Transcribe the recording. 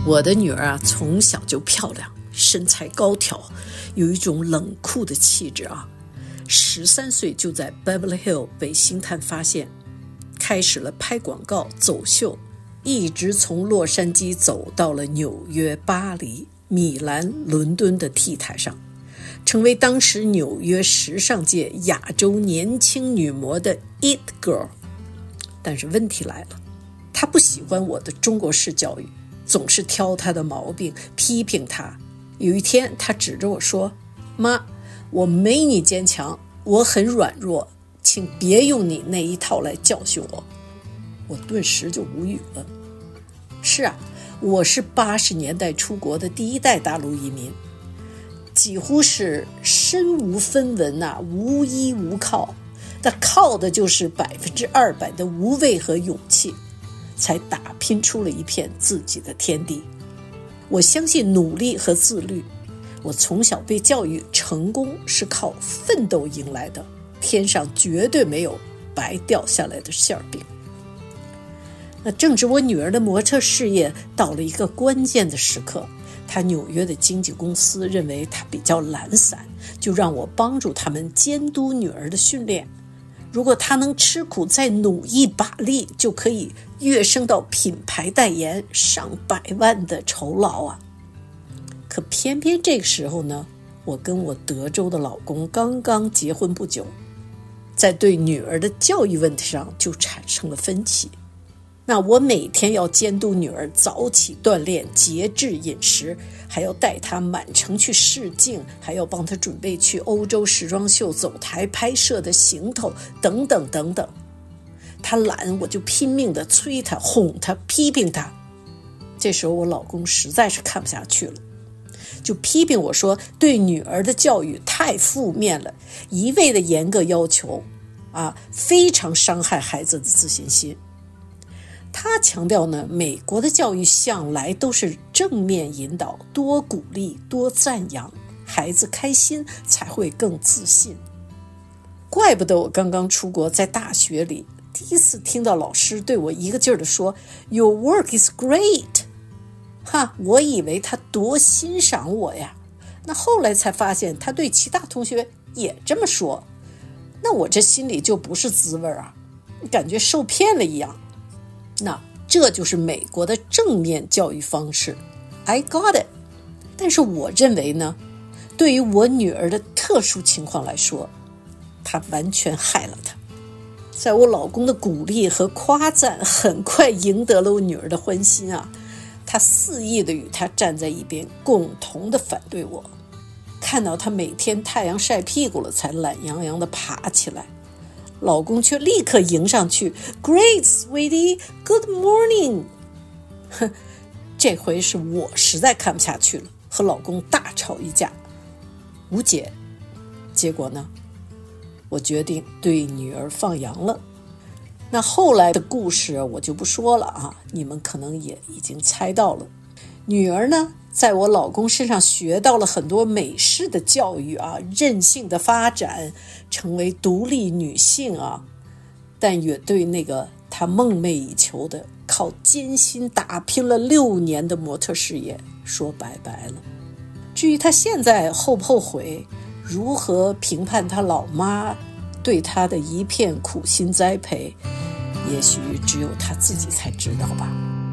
我的女儿啊，从小就漂亮，身材高挑，有一种冷酷的气质啊。13岁就在 Beverly Hills 被星探发现，开始了拍广告、走秀，一直从洛杉矶走到了纽约、巴黎、米兰、伦敦的 T 台上，成为当时纽约时尚界亚洲年轻女模的 It Girl。 但是问题来了，她不喜欢我的中国式教育，总是挑她的毛病，批评她。有一天她指着我说，妈，我没你坚强，我很软弱，请别用你那一套来教训我。我顿时就无语了。是啊，我是80年代出国的第一代大陆移民，几乎是身无分文啊，无依无靠，但靠的就是200%的无畏和勇气，才打拼出了一片自己的天地。我相信努力和自律，我从小被教育成功是靠奋斗赢来的，天上绝对没有白掉下来的馅饼。那正值我女儿的模特事业到了一个关键的时刻，她纽约的经纪公司认为她比较懒散，就让我帮助他们监督女儿的训练。如果她能吃苦再努一把力，就可以跃升到品牌代言，上100万的酬劳啊！可偏偏这个时候呢，我跟我德州的老公刚刚结婚不久，在对女儿的教育问题上就产生了分歧。那我每天要监督女儿早起锻炼、节制饮食，还要带她满城去试镜，还要帮她准备去欧洲时装秀走台拍摄的行头等等等等。她懒，我就拼命地催她、哄她、批评她。这时候我老公实在是看不下去了，就批评我说，对女儿的教育太负面了，一味的严格要求非常伤害孩子的自信心。他强调呢，美国的教育向来都是正面引导，多鼓励，多赞扬，孩子开心才会更自信。怪不得我刚刚出国，在大学里第一次听到老师对我一个劲儿地说 Your work is great。 我以为他多欣赏我呀，那后来才发现他对其他同学也这么说，那我这心里就不是滋味啊，感觉受骗了一样。那这就是美国的正面教育方式 I got it。 但是我认为呢，对于我女儿的特殊情况来说，她完全害了她。在我老公的鼓励和夸赞很快赢得了我女儿的欢心啊，她肆意的与她站在一边，共同的反对我。看到她每天太阳晒屁股了才懒洋洋的爬起来，老公却立刻迎上去 Great sweetie, good morning。 这回是我实在看不下去了，和老公大吵一架，无解。结果呢，我决定对女儿放羊了。那后来的故事我就不说了啊，你们可能也已经猜到了。女儿呢，在我老公身上学到了很多美式的教育啊，任性的发展，成为独立女性啊，但也对那个她梦寐以求的靠艰辛打拼了6年的模特事业说拜拜了。至于她现在后不后悔，如何评判她老妈对她的一片苦心栽培，也许只有她自己才知道吧。